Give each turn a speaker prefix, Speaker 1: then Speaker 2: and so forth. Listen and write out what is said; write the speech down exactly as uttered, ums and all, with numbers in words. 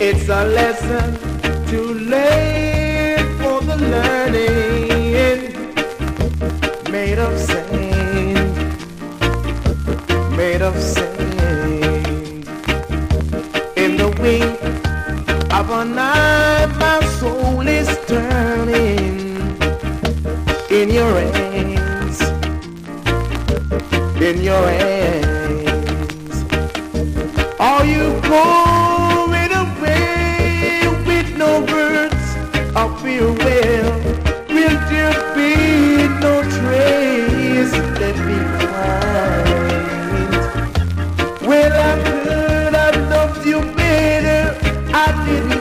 Speaker 1: It's a lesson too late for the learning. Made of sand, made of sand. In the wink of a night, my soul is turning in your hands, in your hands. Are you going away with no words of farewell? Will there be no trace left behind? Well, I could have loved you better. I didn't